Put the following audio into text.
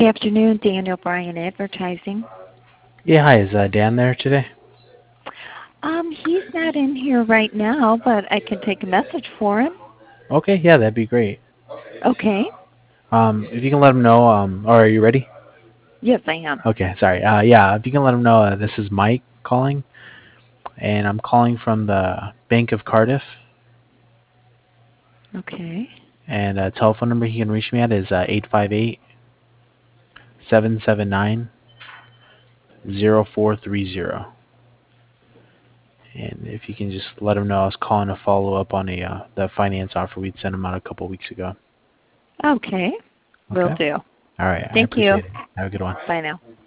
afternoon, Daniel Bryan Advertising. Yeah, hi. Is Dan there today? He's not in here right now, but I can take a message for him. Okay, yeah, that'd be great. Okay. If you can let him know, or are you ready? Yes, I am. Okay, sorry. Yeah, if you can let him know, this is Mike calling, and I'm calling from the Bank of Cardiff, Okay. and telephone number he can reach me at is 858-779-0430. And if you can just let him know I was calling to follow up on the finance offer we'd sent him out a couple weeks ago. Okay. Will Okay? do. All right, I Thank you. appreciate it. Have a good one. Bye now.